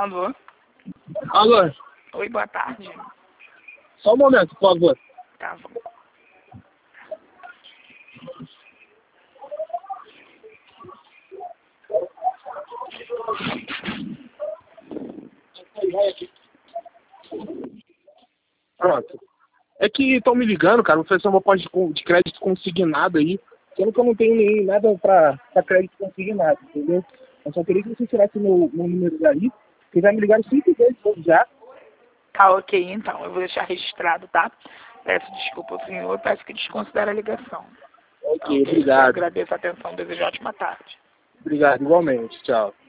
Alô? Alô? Oi, boa tarde. Só um momento, por favor. Tá bom. Pronto. É que estão me ligando, cara, vou fazer uma proposta de crédito consignado aí, sendo que eu não tenho nem nada pra crédito consignado, entendeu? Eu só queria que você tirasse meu número daí, porque já me ligaram 5 vezes hoje já. Tá ok, então. Eu vou deixar registrado, tá? Peço desculpa ao senhor, peço que desconsidere a ligação. Ok, Ok, eu obrigado. agradeço a atenção, desejo ótima tarde. Obrigado, igualmente. Tchau.